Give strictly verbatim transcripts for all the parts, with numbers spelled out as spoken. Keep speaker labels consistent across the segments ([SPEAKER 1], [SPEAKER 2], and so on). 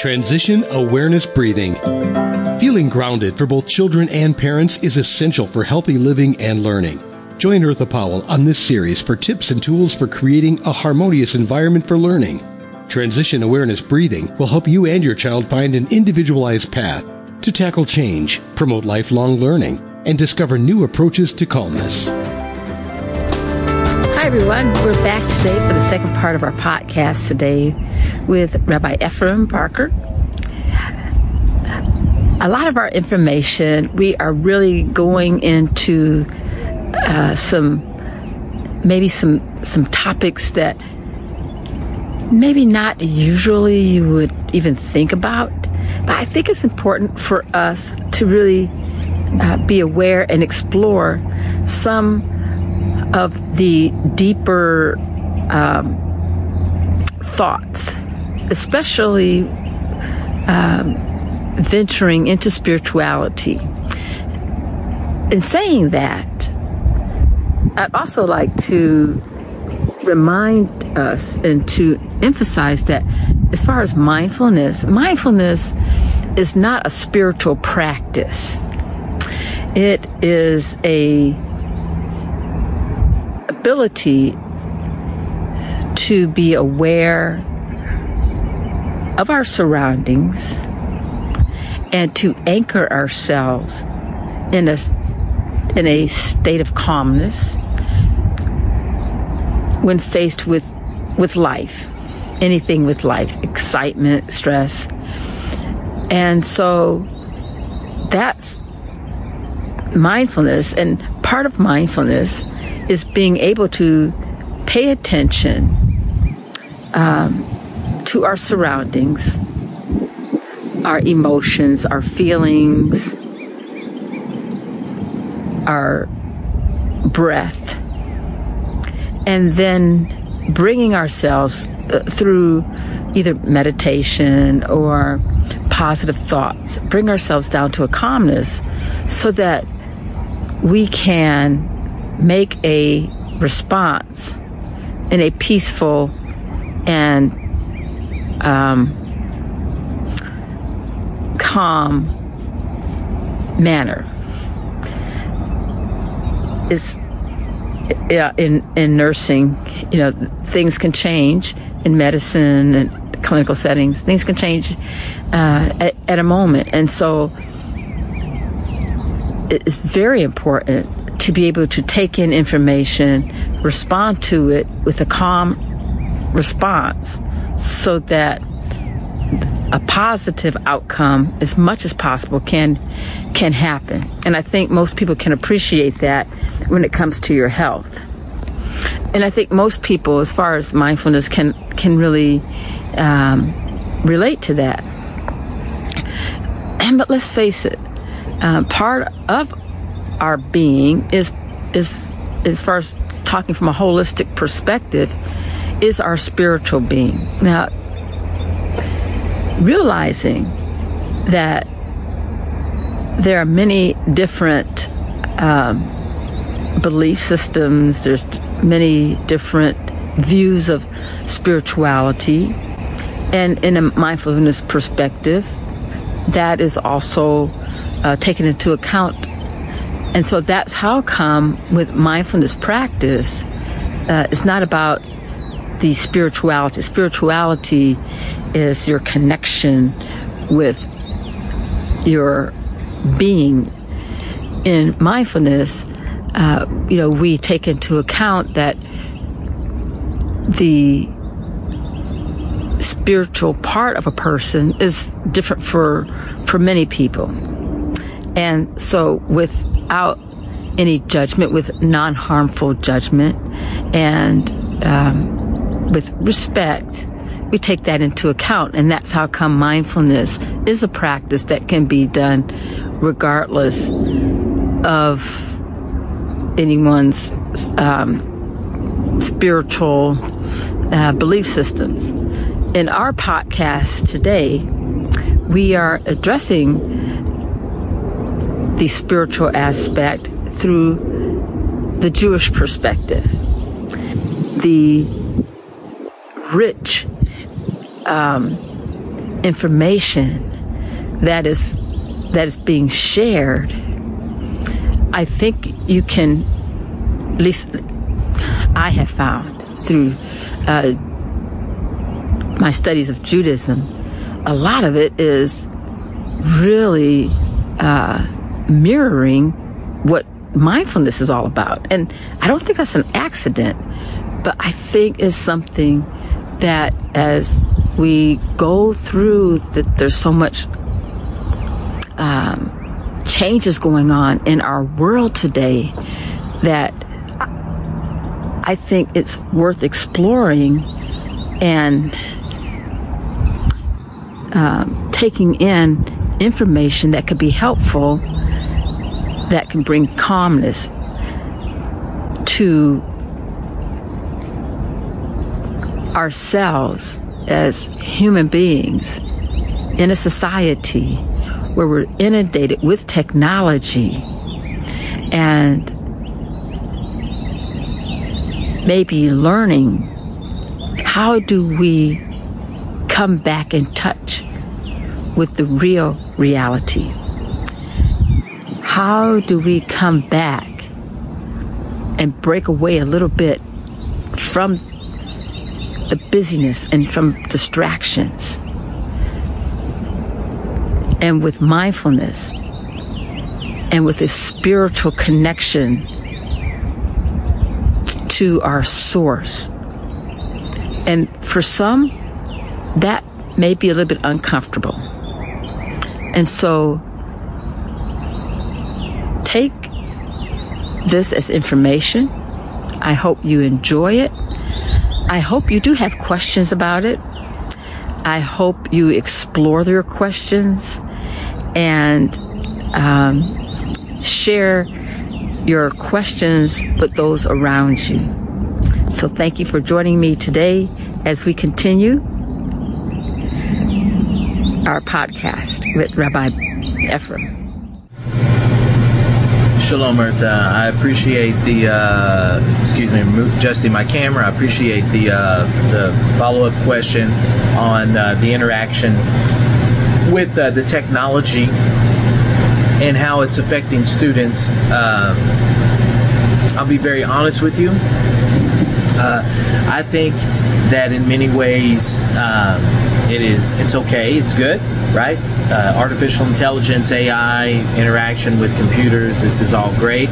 [SPEAKER 1] Transition Awareness Breathing. Feeling grounded for both children and parents is essential for healthy living and learning. Join Eartha Powell on this series for tips and tools for creating a harmonious environment for learning. Transition Awareness Breathing will help you and your child find an individualized path to tackle change, promote lifelong learning, and discover new approaches to calmness.
[SPEAKER 2] Hi, everyone. We're back today for the second part of our podcast today with Rabbi Ephraim Barker. A lot of our information, we are really going into uh, some, maybe some some topics that maybe not usually you would even think about. But I think it's important for us to really uh, be aware and explore some of the deeper um, thoughts, especially um, venturing into spirituality. In saying that, I'd also like to remind us and to emphasize that as far as mindfulness, mindfulness is not a spiritual practice. It is a ability to be aware of our surroundings and to anchor ourselves in a in a state of calmness when faced with with life, anything with life, excitement, stress. And so that's mindfulness, and part of mindfulness is being able to pay attention um, to our surroundings, our emotions, our feelings, our breath, and then bringing ourselves uh, through either meditation or positive thoughts, bring ourselves down to a calmness so that we can make a response in a peaceful and um, calm manner. It's, yeah, in, in nursing, you know, things can change in medicine and clinical settings. Things can change uh, at, at a moment. And so it's very important to be able to take in information, respond to it with a calm response so that a positive outcome, as much as possible, can can happen. And I think most people can appreciate that when it comes to your health. And I think most people, as far as mindfulness, can can really um, relate to that. And but let's face it, uh, part of our being is is as far as talking from a holistic perspective, is our spiritual being. Now, realizing that there are many different um, belief systems, there's many different views of spirituality, and in a mindfulness perspective, that is also uh, taken into account. And so that's how come with mindfulness practice, uh, it's not about the spirituality. Spirituality is your connection with your being. In mindfulness, uh, you know, we take into account that the spiritual part of a person is different for for many people. And so without any judgment, with non-harmful judgment, and um, with respect, we take that into account. And that's how come mindfulness is a practice that can be done regardless of anyone's um, spiritual uh, belief systems. In our podcast today, we are addressing the spiritual aspect through the Jewish perspective. The rich um, information that is that is being shared, I think you can, at least I have found through uh, my studies of Judaism, a lot of it is really uh, mirroring what mindfulness is all about. And I don't think that's an accident, but I think it's something that as we go through, that there's so much um, changes going on in our world today that I think it's worth exploring and um, taking in information that could be helpful, that can bring calmness to ourselves as human beings in a society where we're inundated with technology, and maybe learning how do we come back in touch with the real reality. How do we come back and break away a little bit from the busyness and from distractions, and with mindfulness and with a spiritual connection to our source? And for some, that may be a little bit uncomfortable. And so take this as information. I hope you enjoy it. I hope you do have questions about it. I hope you explore your questions and um, share your questions with those around you. So thank you for joining me today as we continue our podcast with Rabbi Ephraim.
[SPEAKER 3] Shalom, Earth. Uh, I appreciate the, uh, excuse me, adjusting my camera. I appreciate the uh, the follow-up question on uh, the interaction with uh, the technology and how it's affecting students. Uh, I'll be very honest with you. Uh, I think that in many ways uh, it is, it's okay, it's good, right? Uh, artificial intelligence, A I, interaction with computers, this is all great.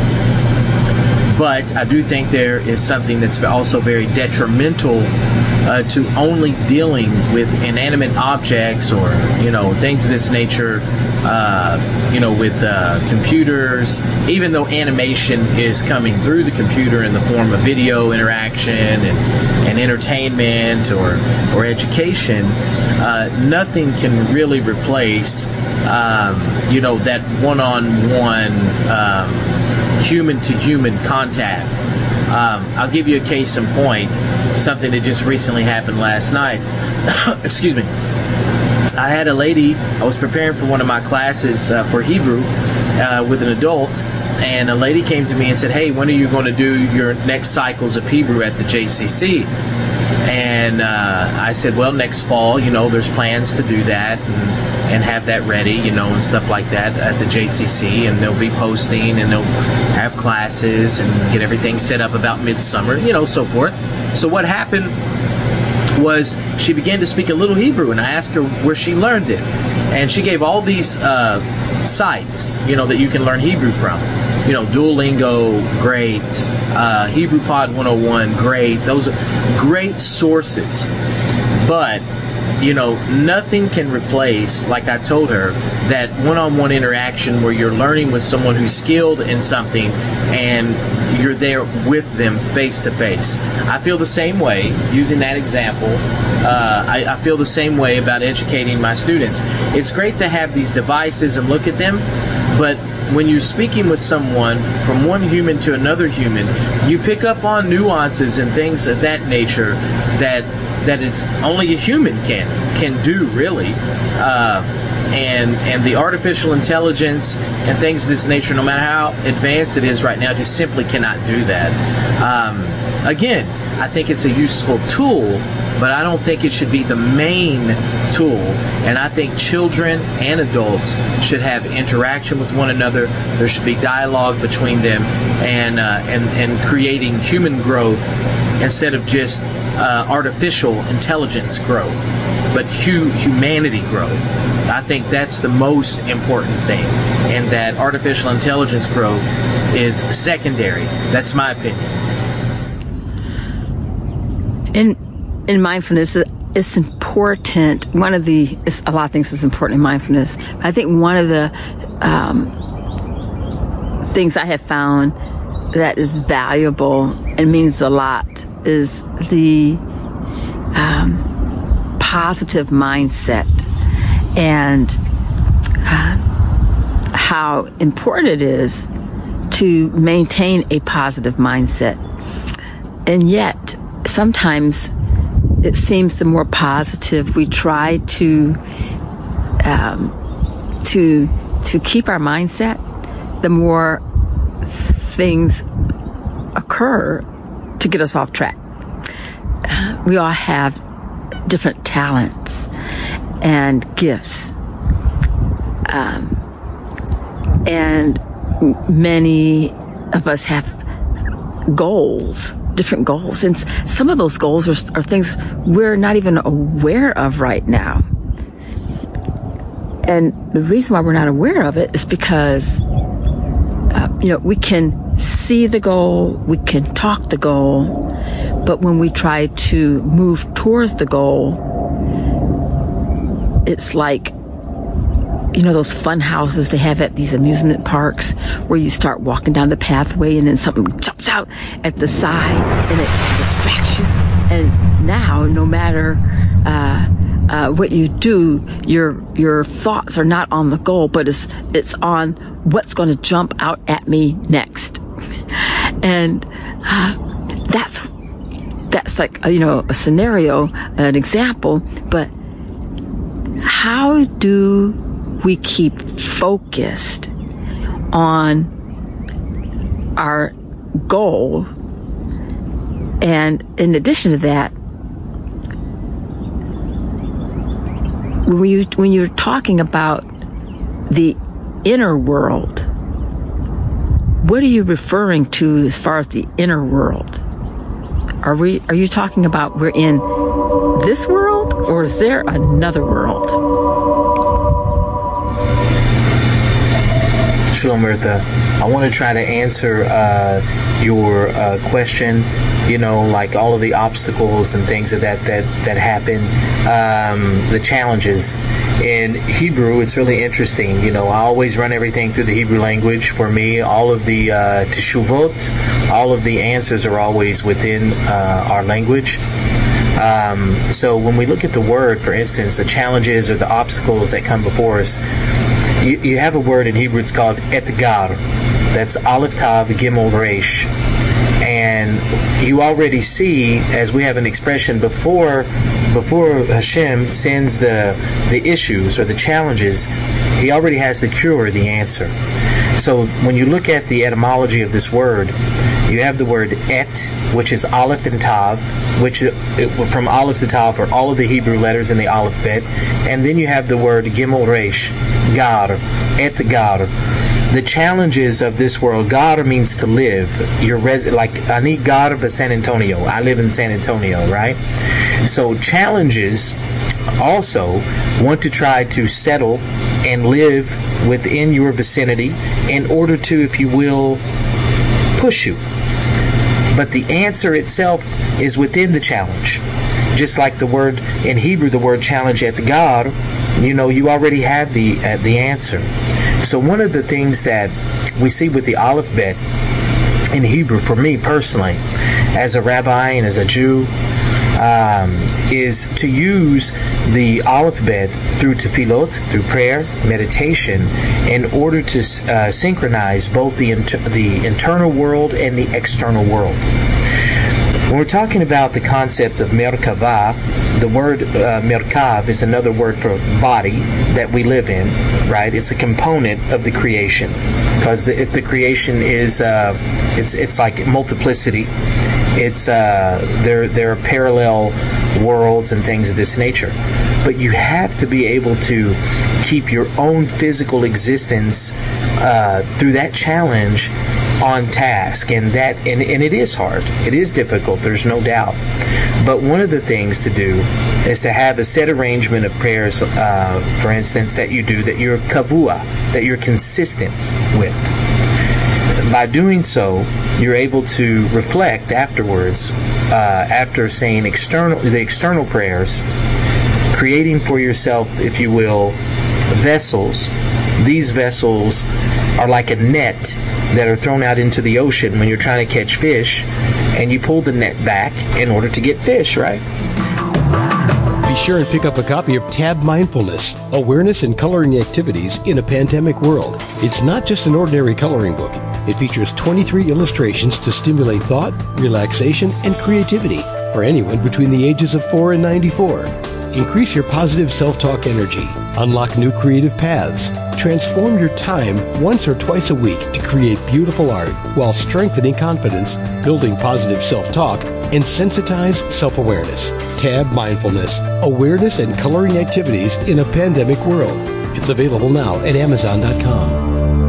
[SPEAKER 3] But I do think there is something that's also very detrimental uh, to only dealing with inanimate objects or, you know, things of this nature, uh, you know, with uh, computers, even though animation is coming through the computer in the form of video interaction and, and entertainment or, or education, uh, nothing can really replace, um, you know, that one-on-one um, human-to-human contact. Um, I'll give you a case in point, something that just recently happened last night. Excuse me. I had a lady, I was preparing for one of my classes uh, for Hebrew uh, with an adult, and a lady came to me and said, hey, when are you going to do your next cycles of Hebrew at the J C C? And uh, I said, well, next fall, you know, there's plans to do that and, and have that ready, you know, and stuff like that at the J C C, and they'll be posting and they'll have classes and get everything set up about midsummer, you know, so forth. So what happened was she began to speak a little Hebrew, and I asked her where she learned it. And she gave all these uh, sites, you know, that you can learn Hebrew from. You know, Duolingo, great. Uh, Hebrew Pod one oh one, great. Those are great sources. But, you know, nothing can replace, like I told her, that one-on-one interaction where you're learning with someone who's skilled in something and you're there with them face-to-face. I feel the same way, using that example. Uh, I, I feel the same way about educating my students. It's great to have these devices and look at them, but when you're speaking with someone from one human to another human, you pick up on nuances and things of that nature that that is only a human can can do, really. Uh, and and the artificial intelligence and things of this nature, no matter how advanced it is right now, just simply cannot do that. Um, again, I think it's a useful tool, but I don't think it should be the main tool. And I think children and adults should have interaction with one another. There should be dialogue between them, and uh, and and creating human growth instead of just uh, artificial intelligence growth, but hu- humanity growth. I think that's the most important thing, and that artificial intelligence growth is secondary. That's my opinion.
[SPEAKER 2] In in mindfulness, it's important. One of the it's, a lot of things is important in mindfulness. I think one of the um, things I have found that is valuable and means a lot is the um, positive mindset, and uh, how important it is to maintain a positive mindset. And yet, sometimes it seems the more positive we try to um, to to keep our mindset, the more things occur to get us off track. Uh, we all have different talents and gifts, um, and many of us have goals, different goals, and some of those goals are, are things we're not even aware of right now. And the reason why we're not aware of it is because uh, you know, we can see the goal, we can talk the goal, but when we try to move towards the goal, it's like, you know, those fun houses they have at these amusement parks where you start walking down the pathway and then something jumps out at the side and it distracts you. And now, no matter uh, uh, what you do, your your thoughts are not on the goal, but it's it's on what's going to jump out at me next. And uh, that's that's like, you know, a scenario, an example. But how do we keep focused on our goal? And in addition to that, when you when you're talking about the inner world, what are you referring to as far as the inner world? Are we are you talking about we're in this world, or is there another world?
[SPEAKER 3] Shalom, Mirtha. I want to try to answer uh, your uh, question. You know, like all of the obstacles and things of that that that happen, um, the challenges. In Hebrew, it's really interesting. You know, I always run everything through the Hebrew language. For me, all of the uh, teshuvot, all of the answers are always within uh, our language. Um, so when we look at the word, for instance, the challenges or the obstacles that come before us, you, you have a word in Hebrew. It's called etgar. That's Aleph Tav Gimel Resh. And you already see, as we have an expression, before before Hashem sends the the issues or the challenges, He already has the cure, the answer. So when you look at the etymology of this word, you have the word et, which is Aleph and Tav, which it, from Aleph to Tav are all of the Hebrew letters in the alphabet, and then you have the word Gimel Resh, Gar, et Gar. The challenges of this world. Gar means to live. You're res- like Ani Gar ba San Antonio. I live in San Antonio, right? So challenges also want to try to settle and live within your vicinity in order to, if you will, push you. But the answer itself is within the challenge. Just like the word in Hebrew, the word challenge etgar, you know, you already have the uh, the answer. So one of the things that we see with the alphabet in Hebrew, for me personally, as a rabbi and as a Jew, um, is to use the alphabet through tefillot, through prayer, meditation, in order to uh, synchronize both the inter- the internal world and the external world. When we're talking about the concept of merkava, the word uh, merkav is another word for body that we live in, right? It's a component of the creation, because the, if the creation is, uh, it's it's like multiplicity. It's uh, there there are parallel worlds and things of this nature. But you have to be able to keep your own physical existence uh, through that challenge on task, and that and, and it is hard. It is difficult, there's no doubt. But one of the things to do is to have a set arrangement of prayers, uh, for instance, that you do, that you're kavua, that you're consistent with. By doing so, you're able to reflect afterwards, uh, after saying external the external prayers, creating for yourself, if you will, vessels. These vessels are like a net that are thrown out into the ocean when you're trying to catch fish, and you pull the net back in order to get fish, right?
[SPEAKER 1] Be sure and pick up a copy of Tab Mindfulness, Awareness and Coloring Activities in a Pandemic World. It's not just an ordinary coloring book. It features twenty-three illustrations to stimulate thought, relaxation, and creativity for anyone between the ages of four and ninety-four. Increase your positive self-talk energy. Unlock new creative paths. Transform your time once or twice a week to create beautiful art while strengthening confidence, building positive self-talk, and sensitize self-awareness. Tab Mindfulness, Awareness and Coloring Activities in a Pandemic World. It's available now at Amazon dot com.